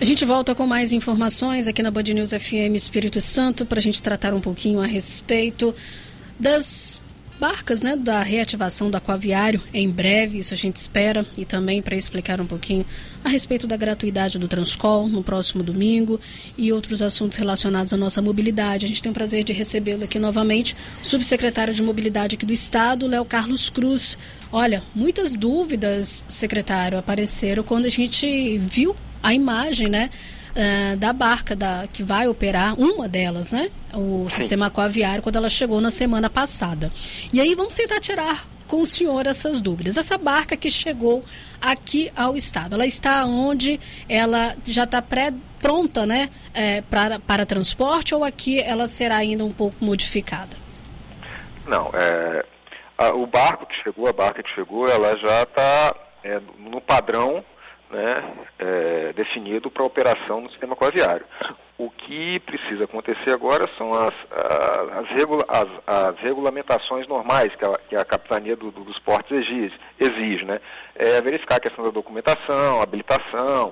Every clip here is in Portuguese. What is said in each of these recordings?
gente volta com mais informações aqui na Band News FM Espírito Santo para a gente tratar um pouquinho a respeito das barcas, né, da reativação do aquaviário em breve, isso a gente espera, e também para explicar um pouquinho a respeito da gratuidade do Transcol no próximo domingo e outros assuntos relacionados à nossa mobilidade. A gente tem o prazer de recebê-lo aqui novamente, subsecretário de Mobilidade aqui do Estado, Léo Carlos Cruz. Olha, muitas dúvidas, secretário, apareceram quando a gente viu a imagem, né, da barca que vai operar, uma delas, né, o sistema aquaviário, quando ela chegou na semana passada. E aí vamos tentar tirar com o senhor essas dúvidas. Essa barca que chegou aqui ao Estado, ela está onde? Ela já está pronta, né, para transporte, ou aqui ela será ainda um pouco modificada? Não, a barca que chegou, ela já está no padrão, né, definido para operação no sistema aquaviário. O que precisa acontecer agora são as regulamentações normais que a capitania dos portos exige, né? Verificar a questão da documentação, habilitação,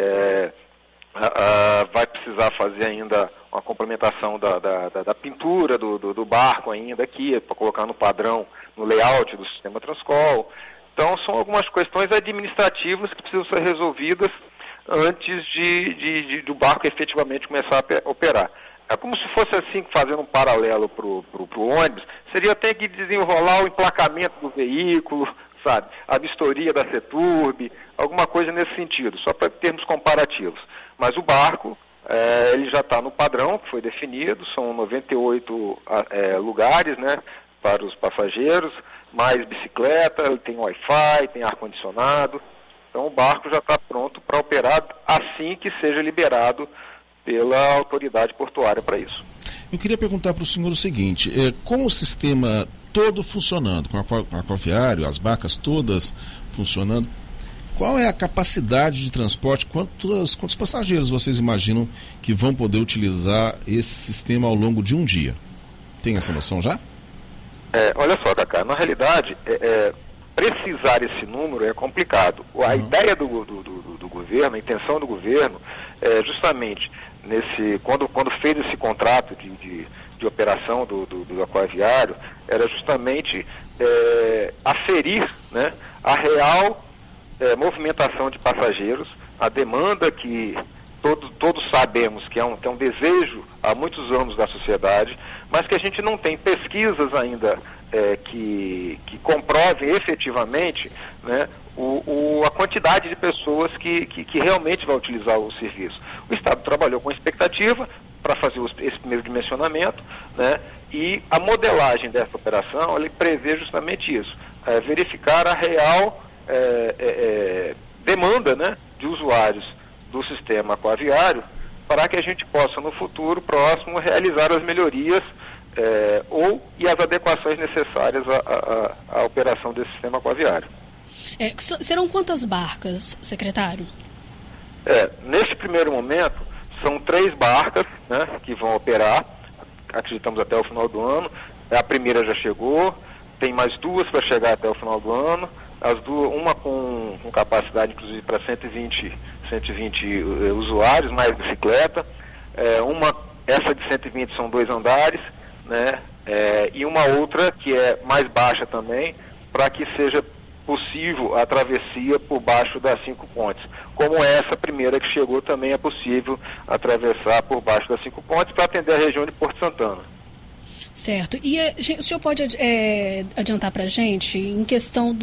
vai precisar fazer ainda uma complementação da pintura do barco ainda aqui, para colocar no padrão, no layout do sistema Transcol. Então, são algumas questões administrativas que precisam ser resolvidas antes do barco efetivamente começar a operar. É como se fosse assim, fazendo um paralelo para o ônibus, seria ter que desenrolar o emplacamento do veículo, sabe? A vistoria da CETURB, alguma coisa nesse sentido, só para termos comparativos. Mas o barco, ele já está no padrão que foi definido, são 98 lugares, né, para os passageiros, mais bicicleta, ele tem Wi-Fi, tem ar-condicionado. Então o barco já está pronto para operar assim que seja liberado pela autoridade portuária para isso. Eu queria perguntar para o senhor o seguinte, com o sistema todo funcionando, com o aquaviário, as barcas todas funcionando, qual é a capacidade de transporte, quantos passageiros vocês imaginam que vão poder utilizar esse sistema ao longo de um dia? Tem essa noção já? Olha só, Cacá, na realidade, precisar esse número é complicado. A ideia do governo, a intenção do governo, justamente quando fez esse contrato de operação do aquaviário, era justamente aferir, né, a real movimentação de passageiros, a demanda que todos sabemos que é um desejo há muitos anos da sociedade, mas que a gente não tem pesquisas ainda que comprovem efetivamente, né, a quantidade de pessoas que realmente vai utilizar o serviço. O Estado trabalhou com expectativa para fazer esse primeiro dimensionamento, né, e a modelagem dessa operação, ele prevê justamente isso, verificar a real demanda, né, de usuários do sistema aquaviário, para que a gente possa, no futuro próximo, realizar as melhorias e as adequações necessárias à operação desse sistema aquaviário. Serão quantas barcas, secretário? Nesse primeiro momento, são 3 barcas, né, que vão operar, acreditamos até o final do ano. A primeira já chegou, tem mais 2 para chegar até o final do ano, as duas, uma com capacidade inclusive para 120 usuários, mais bicicleta, essa de 120 são 2 andares, né, e uma outra que é mais baixa também, para que seja possível a travessia por baixo das 5 pontes. Como essa primeira que chegou, também é possível atravessar por baixo das 5 pontes para atender a região de Porto Santana. Certo. E o senhor pode adiantar para a gente em questão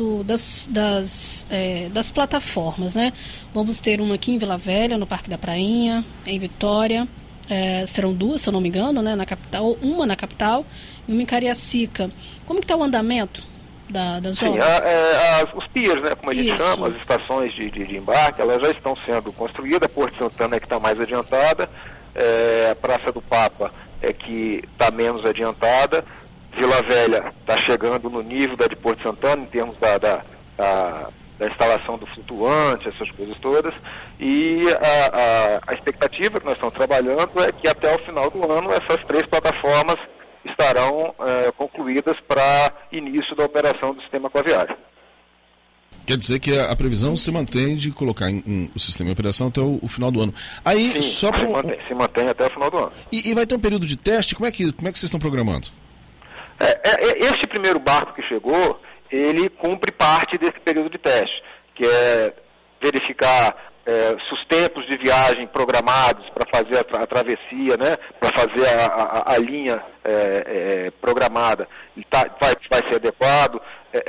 das plataformas, né? Vamos ter uma aqui em Vila Velha, no Parque da Prainha, em Vitória. Serão 2, se eu não me engano, né, na capital, uma na capital e uma em Cariacica. Como que está o andamento das obras? Os piers, né, como a gente chama, as estações de embarque, elas já estão sendo construídas. Porto Santana é que está mais adiantada, a Praça do Papa é que está menos adiantada, Vila Velha está chegando no nível da de Porto Santana em termos da instalação do flutuante, essas coisas todas, e a expectativa que nós estamos trabalhando é que até o final do ano essas 3 plataformas estarão concluídas para início da operação do sistema aquaviário. Quer dizer que a previsão se mantém de colocar o sistema em operação até o final do ano. Aí, Sim, só se mantém até o final do ano. E vai ter um período de teste? Como é que vocês estão programando? Este primeiro barco que chegou, ele cumpre parte desse período de teste, que é verificar se os tempos de viagem programados para fazer a travessia, né, para fazer a linha programada, vai ser adequado,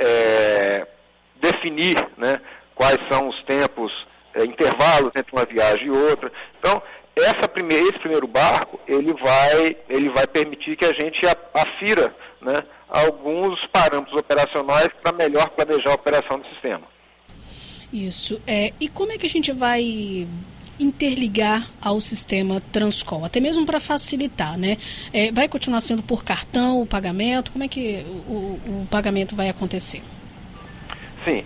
definir, né, quais são os tempos, intervalos entre uma viagem e outra. Então, esse primeiro barco, ele vai permitir que a gente afira, né, alguns parâmetros operacionais para melhor planejar a operação do sistema. Isso. E como é que a gente vai interligar ao sistema Transcol? Até mesmo para facilitar, né? Vai continuar sendo por cartão o pagamento? Como é que o pagamento vai acontecer? Sim.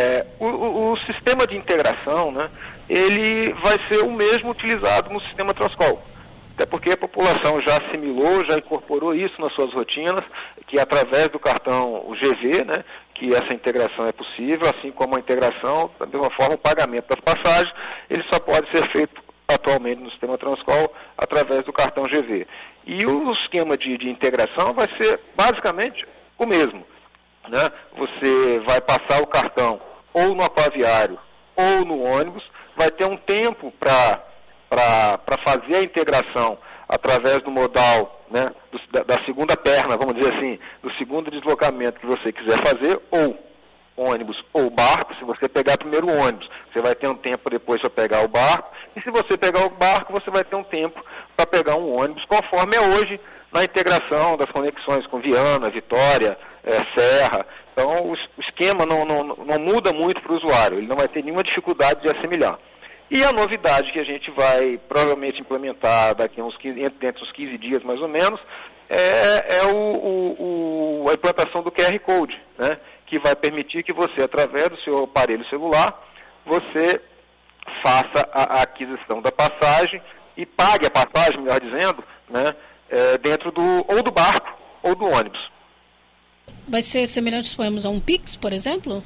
O sistema de integração, né, ele vai ser o mesmo utilizado no sistema Transcol. Até porque a população já assimilou, já incorporou isso nas suas rotinas, que através do cartão o GV, né, que essa integração é possível, assim como a integração, da mesma forma o pagamento das passagens, ele só pode ser feito atualmente no sistema Transcol através do cartão GV. E o esquema de integração vai ser basicamente o mesmo, né? Você vai passar o cartão ou no aquaviário ou no ônibus, vai ter um tempo para fazer a integração através do modal, né, da segunda perna, vamos dizer assim, do segundo deslocamento que você quiser fazer, ou ônibus ou barco. Se você pegar primeiro o ônibus, você vai ter um tempo depois para pegar o barco, e se você pegar o barco, você vai ter um tempo para pegar um ônibus, conforme é hoje na integração das conexões com Viana, Vitória, Serra. Então, o esquema não muda muito para o usuário, ele não vai ter nenhuma dificuldade de assimilar. E a novidade que a gente vai provavelmente implementar daqui a dentro dos 15 dias mais ou menos, a implantação do QR Code, né, que vai permitir que você, através do seu aparelho celular, você faça a aquisição da passagem e pague a passagem, melhor dizendo, né, dentro do barco ou do ônibus. Vai ser semelhante, suponhamos, a um Pix, por exemplo?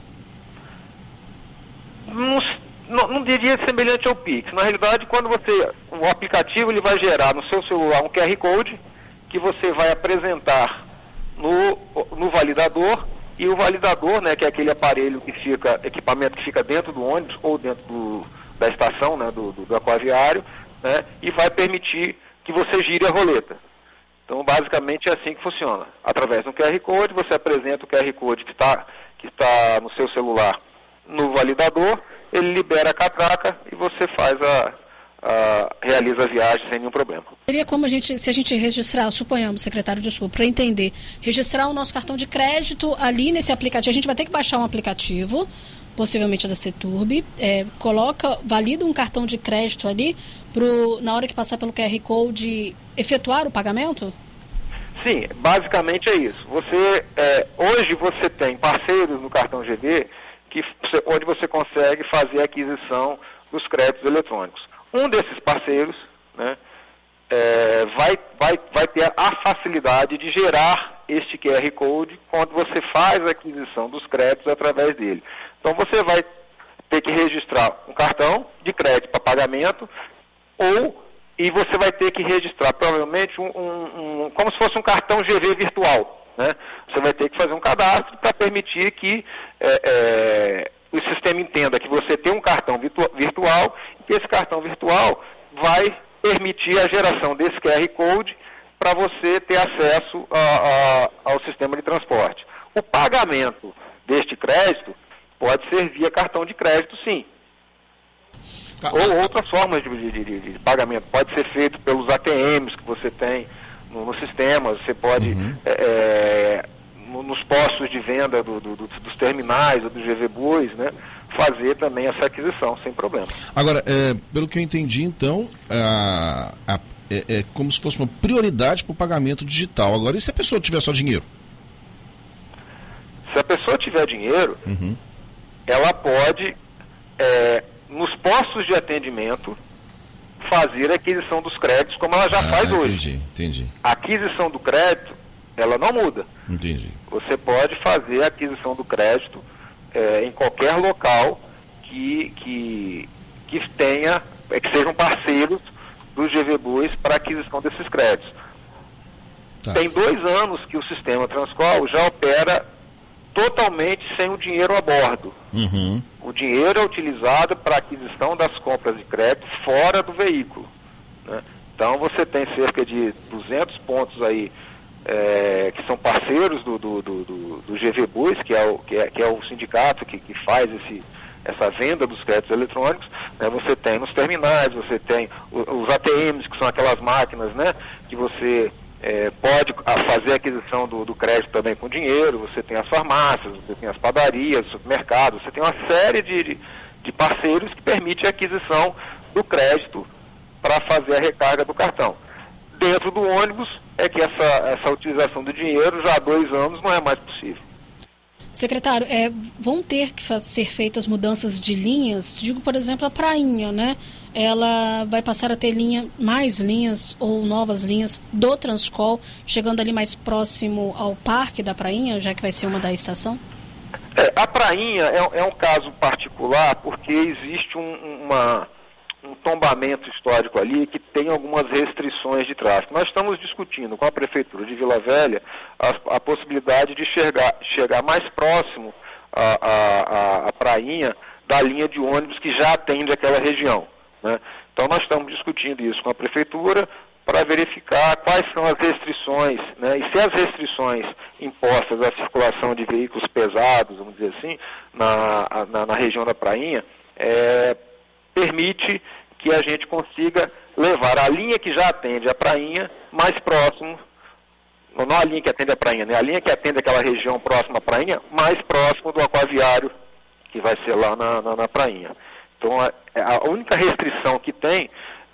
Não diria semelhante ao Pix. Na realidade, o aplicativo ele vai gerar no seu celular um QR Code que você vai apresentar no validador, e o validador, né, que é aquele equipamento que fica dentro do ônibus ou dentro da estação, né, do aquaviário, né, e vai permitir que você gire a roleta. Então, basicamente é assim que funciona. Através do QR Code, você apresenta o QR Code que está no seu celular no validador, ele libera a catraca e você realiza a viagem sem nenhum problema. Seria como se a gente registrar, suponhamos, secretário, desculpa, para entender, registrar o nosso cartão de crédito ali nesse aplicativo. A gente vai ter que baixar um aplicativo, possivelmente da Ceturb, valida um cartão de crédito ali, na hora que passar pelo QR Code, efetuar o pagamento? Sim, basicamente é isso. Hoje você tem parceiros no cartão GV onde você consegue fazer a aquisição dos créditos eletrônicos. Um desses parceiros, né, vai ter a facilidade de gerar este QR Code quando você faz a aquisição dos créditos através dele. Então você vai ter que registrar um cartão de crédito para pagamento e você vai ter que registrar provavelmente como se fosse um cartão GV virtual, né? Você vai ter que fazer um cadastro para permitir que o sistema entenda que você tem um cartão virtual, e que esse cartão virtual vai permitir a geração desse QR Code para você ter acesso ao sistema de transporte. O pagamento deste crédito pode ser via cartão de crédito, sim. Ou outras formas de pagamento. Pode ser feito pelos ATMs que você tem no sistema. Você pode, nos postos de venda dos terminais ou do GV Bus, né, fazer também essa aquisição sem problema. Agora, pelo que eu entendi, então, é como se fosse uma prioridade para o pagamento digital. Agora, e se a pessoa tiver só dinheiro? Se a pessoa tiver dinheiro, ela pode, nos postos de atendimento, fazer a aquisição dos créditos como ela já faz hoje. Entendi. A aquisição do crédito, ela não muda. Entendi. Você pode fazer a aquisição do crédito em qualquer local que sejam parceiros dos GVBuys para aquisição desses créditos. Tem 2 anos que o sistema Transcol já opera totalmente sem o dinheiro a bordo. Uhum. O dinheiro é utilizado para aquisição das compras de créditos fora do veículo, né? Então você tem cerca de 200 pontos aí que são parceiros do GVBuys, que é o sindicato que faz essa venda dos créditos eletrônicos, né? Você tem nos terminais, você tem os ATMs, que são aquelas máquinas, né, que você pode fazer a aquisição do crédito também com dinheiro, você tem as farmácias, você tem as padarias, supermercados, você tem uma série de parceiros que permite a aquisição do crédito para fazer a recarga do cartão. Dentro do ônibus é que essa utilização do dinheiro já há 2 anos não é mais possível. Secretário, vão ter que ser feitas mudanças de linhas, digo, por exemplo, a Prainha, né? Ela vai passar a ter mais linhas ou novas linhas do Transcol, chegando ali mais próximo ao Parque da Prainha, já que vai ser uma da estação? A Prainha é um caso particular porque existe um tombamento histórico ali que tem algumas restrições de tráfego. Nós estamos discutindo com a Prefeitura de Vila Velha a possibilidade de chegar mais próximo à Prainha da linha de ônibus que já atende aquela região, né? Então nós estamos discutindo isso com a Prefeitura para verificar quais são as restrições, né? E se as restrições impostas à circulação de veículos pesados, vamos dizer assim, na região da Prainha, permite que a gente consiga levar a linha que já atende a Prainha mais próximo, não a linha que atende a Prainha, né? A linha que atende aquela região próxima à Prainha, mais próximo do aquaviário, que vai ser lá na Prainha. Então, a única restrição que tem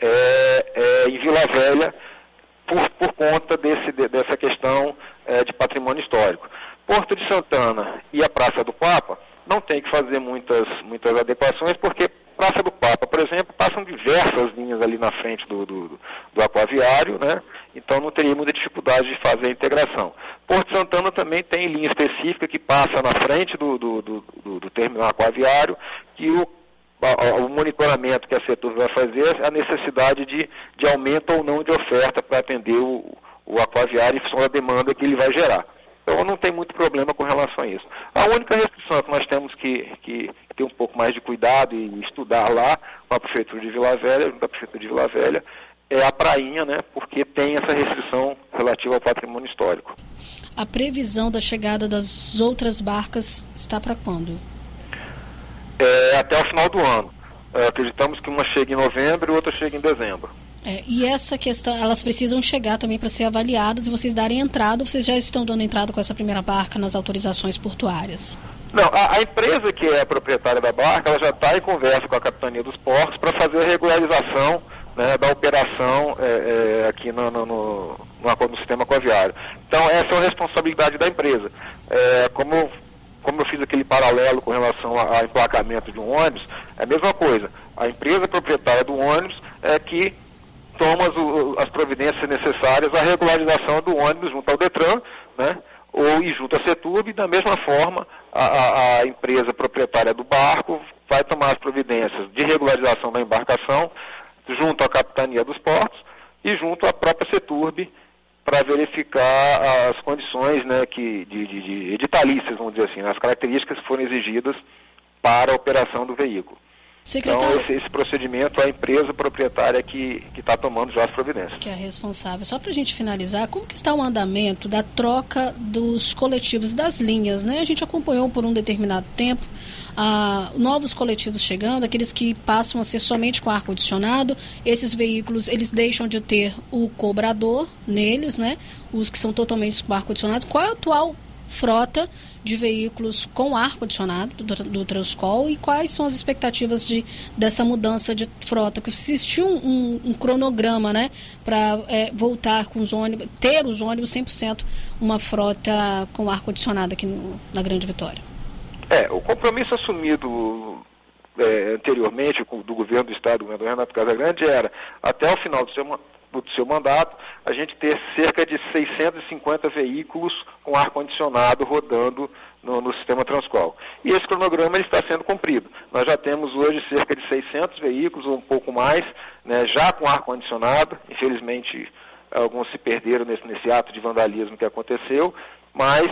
é em Vila Velha, por conta dessa questão de patrimônio histórico. Porto de Santana e a Praça do Papa não tem que fazer muitas adequações, porque Praça do Papa, por exemplo, passam diversas linhas ali na frente do aquaviário, né? Então não teria muita dificuldade de fazer a integração. Porto de Santana também tem linha específica que passa na frente do terminal aquaviário, que o monitoramento que a Setur vai fazer é a necessidade de aumento ou não de oferta para atender o aquaviário em função da demanda que ele vai gerar. Então não tem muito problema com relação a isso. A única restrição que nós temos que ter um pouco mais de cuidado e estudar lá com a Prefeitura de Vila Velha, é a Prainha, né, porque tem essa restrição relativa ao patrimônio histórico. A previsão da chegada das outras barcas está para quando? Até o final do ano. Acreditamos que uma chega em novembro e outra chega em dezembro. E essa questão, elas precisam chegar também para ser avaliadas e vocês darem entrada, vocês já estão dando entrada com essa primeira barca nas autorizações portuárias? Não, a empresa que é a proprietária da barca, ela já está em conversa com a Capitania dos Portos para fazer a regularização, né, da operação aqui no sistema aquaviário. Então, essa é uma responsabilidade da empresa. Como eu fiz aquele paralelo com relação ao emplacamento de um ônibus, é a mesma coisa. A empresa proprietária do ônibus é que toma as providências necessárias à regularização do ônibus junto ao Detran, né, ou junto à Seturb. Da mesma forma, a empresa proprietária do barco vai tomar as providências de regularização da embarcação junto à Capitania dos Portos e junto à própria Seturb para verificar as condições, né, de editalícias, vamos dizer assim, as características que foram exigidas para a operação do veículo. Secretário, então, esse procedimento é a empresa proprietária que está tomando já as providências. Que é responsável. Só para a gente finalizar, como que está o andamento da troca dos coletivos das linhas, né? A gente acompanhou por um determinado tempo novos coletivos chegando, aqueles que passam a ser somente com ar-condicionado. Esses veículos, eles deixam de ter o cobrador neles, né? Os que são totalmente com ar-condicionado. Qual é a atual frota de veículos com ar-condicionado do Transcol e quais são as expectativas dessa mudança de frota? Porque existiu um cronograma, né, para voltar com os ônibus, ter os ônibus 100% uma frota com ar-condicionado aqui na Grande Vitória. O compromisso assumido anteriormente do governo do Estado, do governador Renato Casagrande, era até o final do seu mandato, a gente ter cerca de 650 veículos com ar-condicionado rodando no sistema Transcol. E esse cronograma ele está sendo cumprido. Nós já temos hoje cerca de 600 veículos, ou um pouco mais, né, já com ar-condicionado. Infelizmente, alguns se perderam nesse ato de vandalismo que aconteceu, mas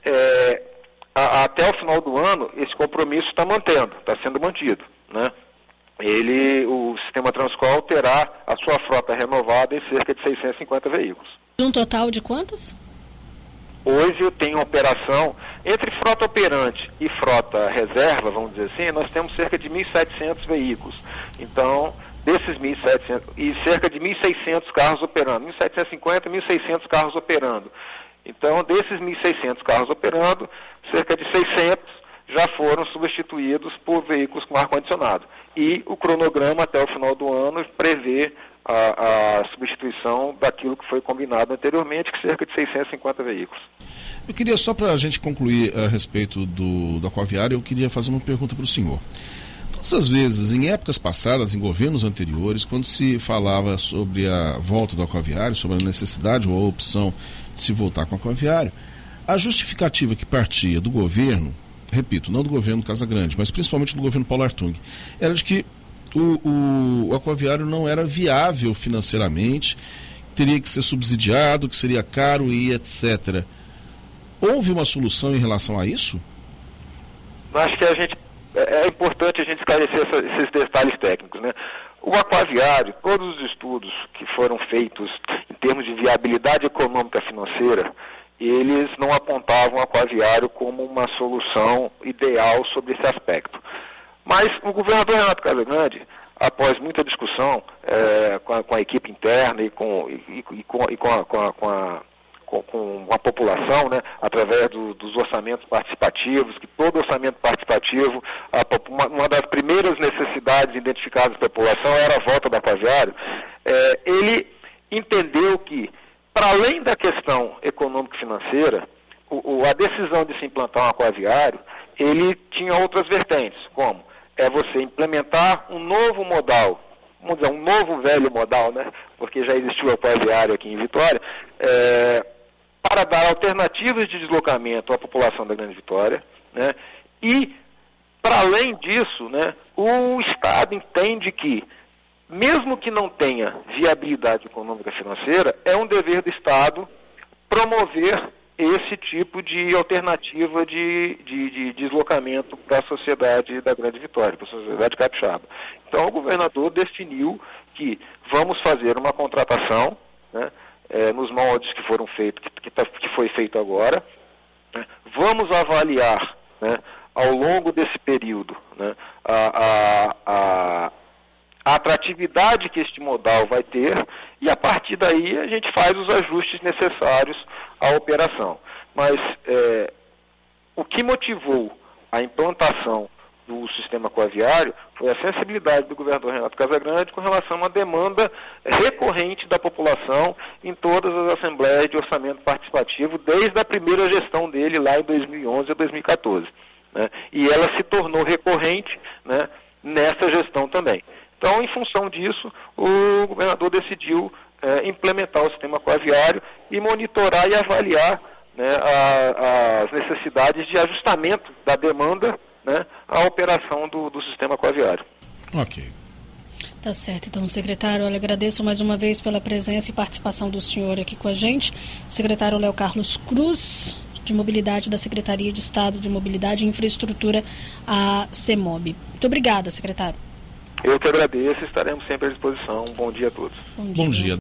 até o final do ano, esse compromisso está sendo mantido, né? O sistema Transcol terá a sua frota renovada em cerca de 650 veículos. Um total de quantos? Hoje eu tenho operação, entre frota operante e frota reserva, vamos dizer assim, nós temos cerca de 1.700 veículos. Então, desses 1.700, e cerca de 1.600 carros operando, 1.750, 1.600 carros operando. Então, desses 1.600 carros operando, cerca de 600 já foram substituídos por veículos com ar-condicionado. E o cronograma até o final do ano prevê a substituição daquilo que foi combinado anteriormente, que cerca de 650 veículos. Eu queria, só para a gente concluir a respeito do Aquaviário, eu queria fazer uma pergunta para o senhor. Todas as vezes, em épocas passadas, em governos anteriores, quando se falava sobre a volta do Aquaviário, sobre a necessidade ou a opção de se voltar com o Aquaviário, a justificativa que partia do governo, repito, não do governo Casagrande, mas principalmente do governo Paulo Artung, era de que o Aquaviário não era viável financeiramente, teria que ser subsidiado, que seria caro e etc. Houve uma solução em relação a isso? Acho que é importante a gente esclarecer esses detalhes técnicos, né? O Aquaviário, todos os estudos que foram feitos em termos de viabilidade econômica financeira, eles não apontavam o Aquaviário como uma solução ideal sobre esse aspecto. Mas o governador Renato Casagrande, após muita discussão com a equipe interna e com a população, né, através dos orçamentos participativos, que todo orçamento participativo, uma das primeiras necessidades identificadas da população era a volta do Aquaviário, ele entendeu que, para além da questão econômico-financeira, a decisão de se implantar um aquaviário, ele tinha outras vertentes, como você implementar um novo modal, vamos dizer, um novo velho modal, né? Porque já existiu o aquaviário aqui em Vitória, para dar alternativas de deslocamento à população da Grande Vitória, né? E, para além disso, né, o Estado entende que, mesmo que não tenha viabilidade econômica financeira, é um dever do Estado promover esse tipo de alternativa de deslocamento para a sociedade da Grande Vitória, para a sociedade capixaba. Então o governador definiu que vamos fazer uma contratação, né, nos moldes que foram feitos, que foi feito agora, né, vamos avaliar, né, ao longo desse período, né, a atratividade que este modal vai ter, e a partir daí a gente faz os ajustes necessários à operação. Mas o que motivou a implantação do sistema aquaviário foi a sensibilidade do governador Renato Casagrande com relação a uma demanda recorrente da população em todas as assembleias de orçamento participativo, desde a primeira gestão dele lá em 2011 a 2014. Né? E ela se tornou recorrente, né, nessa gestão também. Então, em função disso, o governador decidiu implementar o sistema aquaviário e monitorar e avaliar, né, as necessidades de ajustamento da demanda, né, à operação do sistema aquaviário. Ok. Tá certo. Então, secretário, eu agradeço mais uma vez pela presença e participação do senhor aqui com a gente. Secretário Léo Carlos Cruz, de Mobilidade da Secretaria de Estado de Mobilidade e Infraestrutura, a CEMOB. Muito obrigada, secretário. Eu que agradeço, estaremos sempre à disposição. Um bom dia a todos. Bom dia.